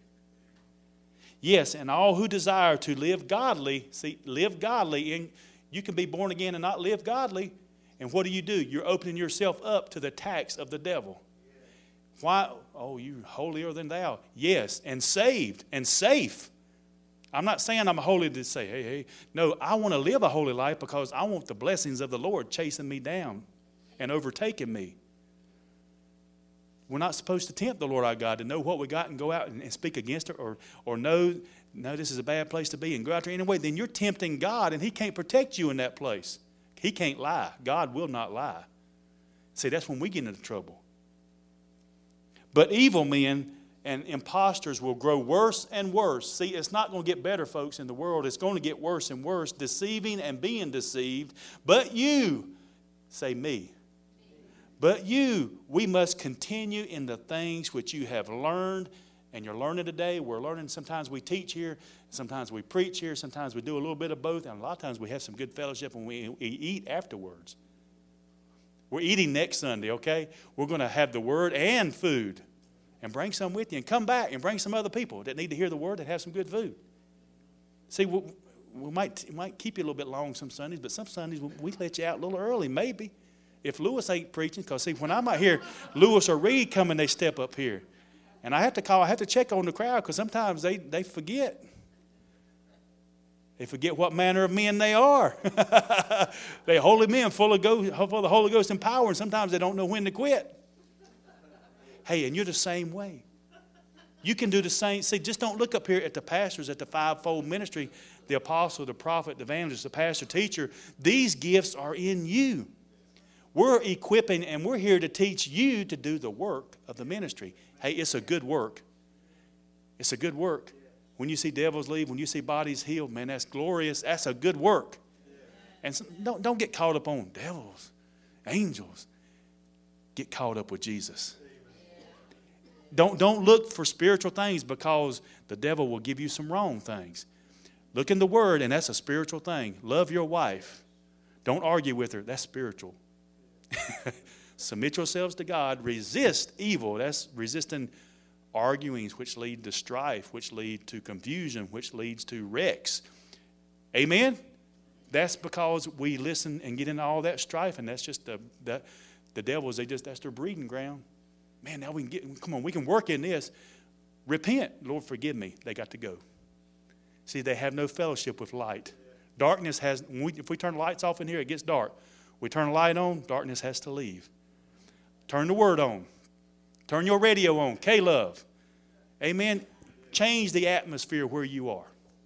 Speaker 1: Yes, and all who desire to live godly, live godly, and you can be born again and not live godly. And what do? You're opening yourself up to the attacks of the devil. Why? Oh, you're holier than thou. Yes, and saved and safe. I'm not saying I'm holy to say, hey. No, I want to live a holy life because I want the blessings of the Lord chasing me down and overtaking me. We're not supposed to tempt the Lord our God to know what we got and go out and speak against it or know this is a bad place to be and go out there anyway. Then you're tempting God and he can't protect you in that place. He can't lie. God will not lie. See, that's when we get into trouble. But evil men and impostors will grow worse and worse. See, it's not going to get better, folks, in the world. It's going to get worse and worse, deceiving and being deceived. But you, say me. But you, we must continue in the things which you have learned, and you're learning today. We're learning. Sometimes we teach here, sometimes we preach here, sometimes we do a little bit of both, and a lot of times we have some good fellowship and we eat afterwards. We're eating next Sunday, okay? We're going to have the word and food, and bring some with you, and come back and bring some other people that need to hear the word and have some good food. See, we might keep you a little bit long some Sundays, but some Sundays we let you out a little early, maybe. If Lewis ain't preaching, because see, when I'm out here, Lewis or Reed come and they step up here. And I have to check on the crowd because sometimes they forget. They forget what manner of men they are. They're holy men full of the Holy Ghost and power, and sometimes they don't know when to quit. Hey, and you're the same way. You can do the same. See, just don't look up here at the pastors at the fivefold ministry, the apostle, the prophet, the evangelist, the pastor, teacher. These gifts are in you. We're equipping and we're here to teach you to do the work of the ministry. Hey, it's a good work. It's a good work. When you see devils leave, when you see bodies healed, man, that's glorious. That's a good work. And so don't get caught up on devils, angels. Get caught up with Jesus. Don't look for spiritual things because the devil will give you some wrong things. Look in the Word, and that's a spiritual thing. Love your wife. Don't argue with her. That's spiritual. Submit yourselves to God. Resist evil. That's resisting arguings, which lead to strife, which lead to confusion, which leads to wrecks. Amen? That's because we listen and get into all that strife, and that's just the devils. That's their breeding ground. Man, now we can work in this. Repent. Lord, forgive me. They got to go. See, they have no fellowship with light. Darkness has, if we turn the lights off in here, it gets dark. We turn the light on, darkness has to leave. Turn the word on. Turn your radio on. K-Love. Amen. Change the atmosphere where you are.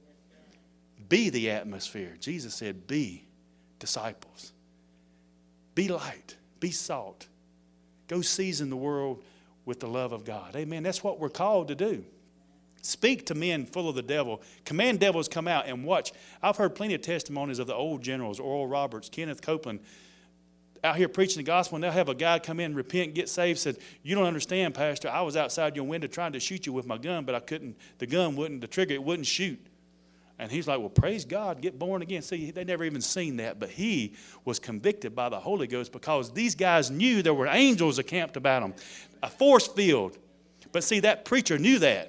Speaker 1: Be the atmosphere. Jesus said, be disciples. Be light. Be salt. Go season the world with the love of God. Amen. That's what we're called to do. Speak to men full of the devil. Command devils come out and watch. I've heard plenty of testimonies of the old generals, Oral Roberts, Kenneth Copeland, out here preaching the gospel, and they'll have a guy come in, repent, get saved, said, you don't understand, Pastor. I was outside your window trying to shoot you with my gun, but I couldn't. The gun wouldn't, the trigger, it wouldn't shoot. And he's like, well, praise God, get born again. See, they never even seen that, but he was convicted by the Holy Ghost because these guys knew there were angels encamped about them, a force field. But see, that preacher knew that.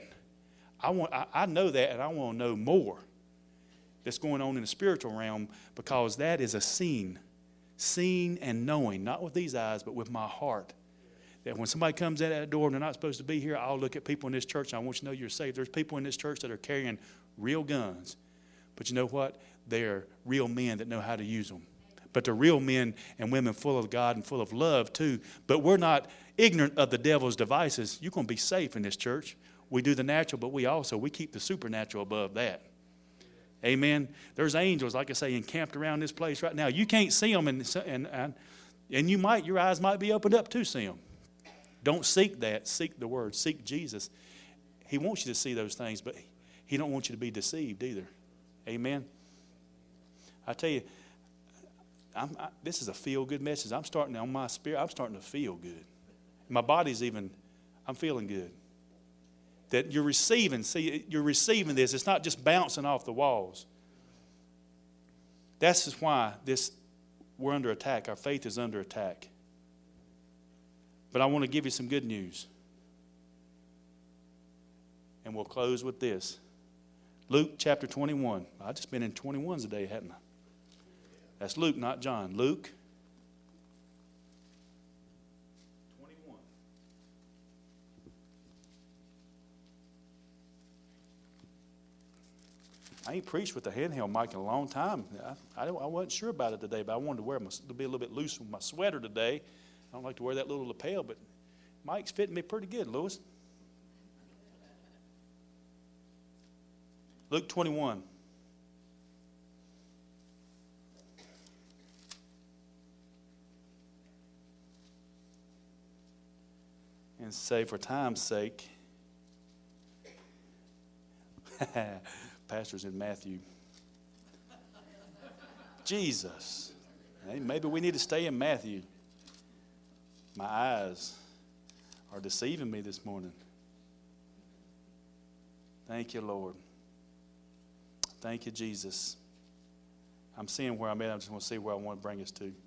Speaker 1: I know that, and I want to know more that's going on in the spiritual realm because that is a seen and knowing, not with these eyes, but with my heart. that when somebody comes in that door and they're not supposed to be here, I'll look at people in this church and I want you to know you're saved. There's people in this church that are carrying real guns. But you know what? They're real men that know how to use them. But they're real men and women full of God and full of love too. But we're not ignorant of the devil's devices. You're going to be safe in this church. We do the natural, but we keep the supernatural above that. Amen. There's angels, like I say, encamped around this place right now. You can't see them, and your eyes might be opened up to see them. Don't seek that. Seek the Word. Seek Jesus. He wants you to see those things, but He don't want you to be deceived either. Amen. I tell you, this is a feel-good message. I'm starting on my spirit. I'm starting to feel good. My body's I'm feeling good. That you're receiving this. It's not just bouncing off the walls. That's just why we're under attack. Our faith is under attack. But I want to give you some good news. And we'll close with this. Luke chapter 21. I've just been in 21s today, haven't I? That's Luke, not John. Luke 21. I ain't preached with a handheld mic in a long time. I wasn't sure about it today, but I wanted to be a little bit loose with my sweater today. I don't like to wear that little lapel, but mic's fitting me pretty good, Louis. Luke 21. And say, for time's sake, Pastor's in Matthew. Jesus. Hey, maybe we need to stay in Matthew. My eyes are deceiving me this morning. Thank you, Lord. Thank you, Jesus. I'm seeing where I'm at. I just want to see where I want to bring us to.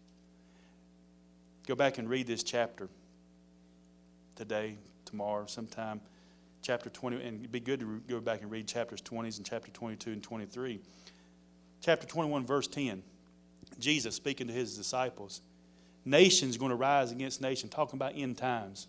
Speaker 1: Go back and read this chapter today, tomorrow, sometime. Chapter 20, and it'd be good to go back and read chapters 20 and chapter 22 and 23. Chapter 21, verse 10. Jesus speaking to his disciples. Nation's going to rise against nation, talking about end times.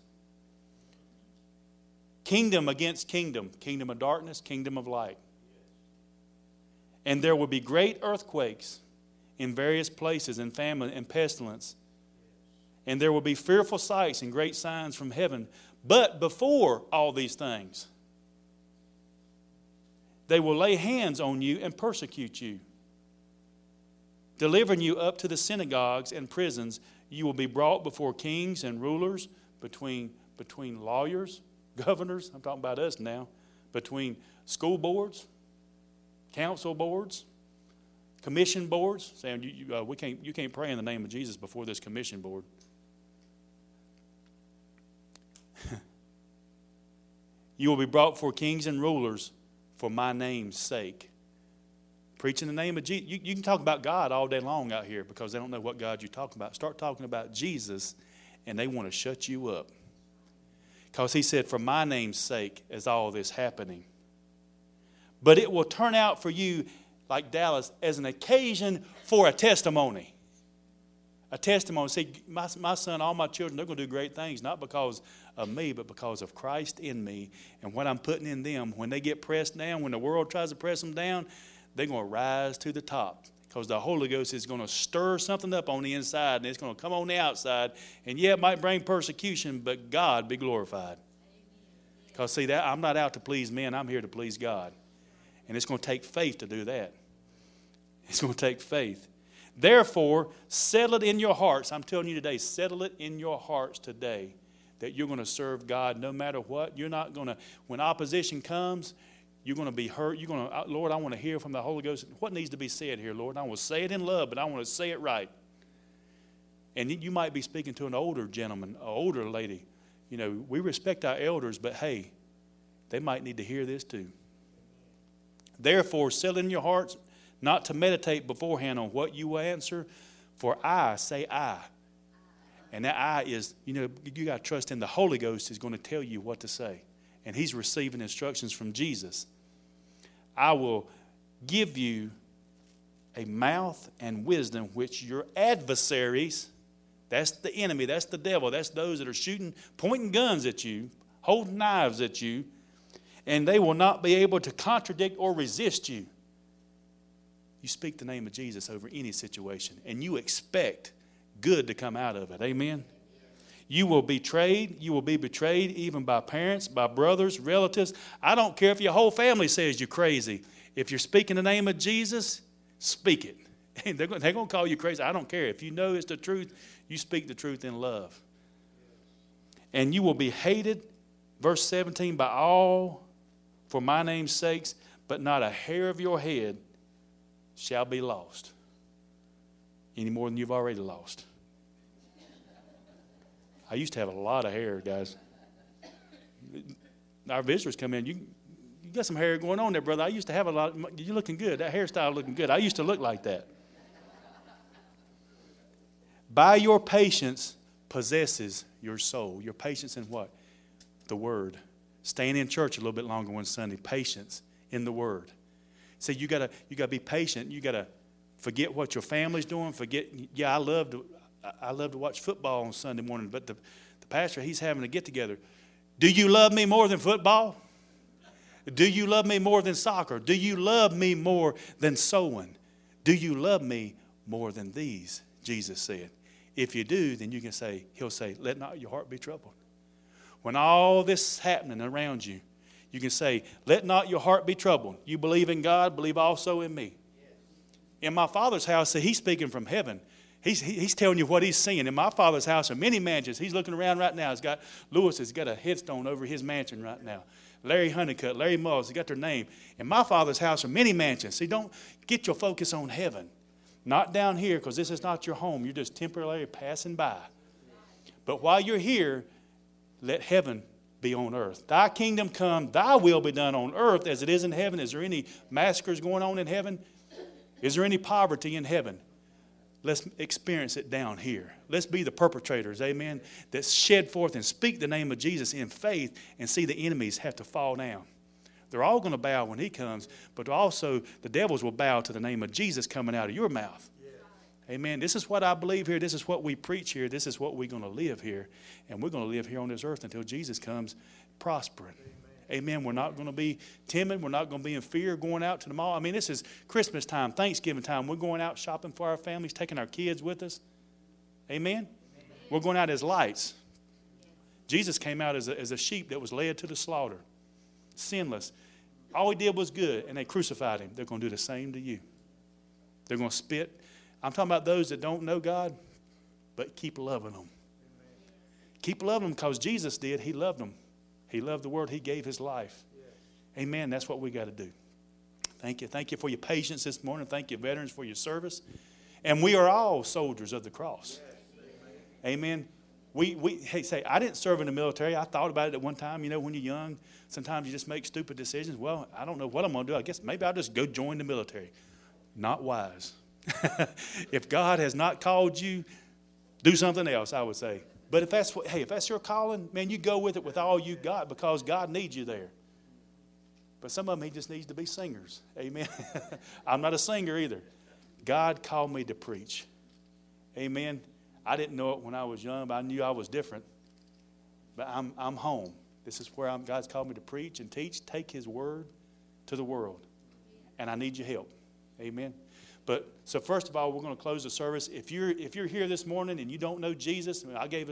Speaker 1: Kingdom against kingdom. Kingdom of darkness, kingdom of light. And there will be great earthquakes in various places, and famine and pestilence. And there will be fearful sights and great signs from heaven. But before all these things, they will lay hands on you and persecute you, delivering you up to the synagogues and prisons. You will be brought before kings and rulers, between lawyers, governors, I'm talking about us now, between school boards, council boards, commission boards, saying you can't pray in the name of Jesus before this commission board. You will be brought before kings and rulers for my name's sake. Preaching the name of Jesus. You can talk about God all day long out here because they don't know what God you're talking about. Start talking about Jesus and they want to shut you up. Because he said, for my name's sake is all this happening. But it will turn out for you, like Dallas, as an occasion for a testimony. A testimony. See, my son, all my children, they're going to do great things, not because of me, but because of Christ in me and what I'm putting in them. When they get pressed down, when the world tries to press them down, they're going to rise to the top because the Holy Ghost is going to stir something up on the inside and it's going to come on the outside. And yeah, it might bring persecution, but God be glorified. Because see, that I'm not out to please men. I'm here to please God. And it's going to take faith to do that. It's going to take faith. Therefore, settle it in your hearts. I'm telling you today, settle it in your hearts today that you're going to serve God no matter what. You're not going to, when opposition comes, you're going to be hurt. You're going to, Lord, I want to hear from the Holy Ghost. What needs to be said here, Lord? I want to say it in love, but I want to say it right. And you might be speaking to an older gentleman, an older lady. You know, we respect our elders, but hey, they might need to hear this too. Therefore, settle in your hearts not to meditate beforehand on what you will answer, for I say I. And that I is, you got to trust in the Holy Ghost is going to tell you what to say. And he's receiving instructions from Jesus. I will give you a mouth and wisdom which your adversaries That's the enemy. That's the devil. That's those that are shooting, pointing guns at you, holding knives at you, and they will not be able to contradict or resist you. You speak the name of Jesus over any situation, and you expect good to come out of it. Amen? You will be betrayed. You will be betrayed even by parents, by brothers, relatives. I don't care if your whole family says you're crazy. If you're speaking the name of Jesus, speak it. And they're going to call you crazy. I don't care. If you know it's the truth, you speak the truth in love. And you will be hated, verse 17, by all for my name's sakes, but not a hair of your head shall be lost. Any more than you've already lost. I used to have a lot of hair, guys. Our visitors come in. You got some hair going on there, brother. I used to have a lot. You're looking good. That hairstyle looking good. I used to look like that. By your patience possesses your soul. Your patience in what? The Word. Staying in church a little bit longer one Sunday. Patience in the Word. So you gotta be patient. You gotta forget what your family's doing. Forget. Yeah, I love to watch football on Sunday morning, but the pastor, he's having a get together. Do you love me more than football? Do you love me more than soccer? Do you love me more than sewing? Do you love me more than these? Jesus said. If you do, then you can say, he'll say, let not your heart be troubled. When all this is happening around you, you can say, let not your heart be troubled. You believe in God, believe also in me. In my Father's house, see, he's speaking from heaven. He's telling you what he's seeing. In my Father's house are many mansions. He's looking around right now. Lewis has got a headstone over his mansion right now. Larry Honeycutt, Larry Moss, he got their name. In my Father's house are many mansions. See, don't get your focus on heaven. Not down here, because this is not your home. You're just temporarily passing by. But while you're here, let heaven be on earth. Thy kingdom come, thy will be done on earth as it is in heaven. Is there any massacres going on in heaven? Is there any poverty in heaven? Let's experience it down here. Let's be the perpetrators, amen, that shed forth and speak the name of Jesus in faith and see the enemies have to fall down. They're all going to bow when he comes, but also the devils will bow to the name of Jesus coming out of your mouth. Yeah. Amen. This is what I believe here. This is what we preach here. This is what we're going to live here. And we're going to live here on this earth until Jesus comes prospering. Amen. We're not going to be timid. We're not going to be in fear going out to the mall. I mean, this is Christmas time, Thanksgiving time. We're going out shopping for our families, taking our kids with us. Amen. We're going out as lights. Jesus came out as a sheep that was led to the slaughter, sinless. All he did was good, and they crucified him. They're going to do the same to you. They're going to spit. I'm talking about those that don't know God, but keep loving them. Keep loving them because Jesus did. He loved them. He loved the world. He gave his life. Yeah. Amen. That's what we got to do. Thank you. Thank you for your patience this morning. Thank you, veterans, for your service. And we are all soldiers of the cross. Yes. Amen. Say, I didn't serve in the military. I thought about it at one time. You know, when you're young, sometimes you just make stupid decisions. Well, I don't know what I'm going to do. I guess maybe I'll just go join the military. Not wise. If God has not called you, do something else, I would say. But if that's your calling, man, you go with it with all you got because God needs you there. But some of them, he just needs to be singers. Amen. I'm not a singer either. God called me to preach. Amen. I didn't know it when I was young, but I knew I was different. But I'm home. This is where God's called me to preach and teach, take his word to the world. And I need your help. Amen. So first of all, we're going to close the service. If you're here this morning and you don't know Jesus, I gave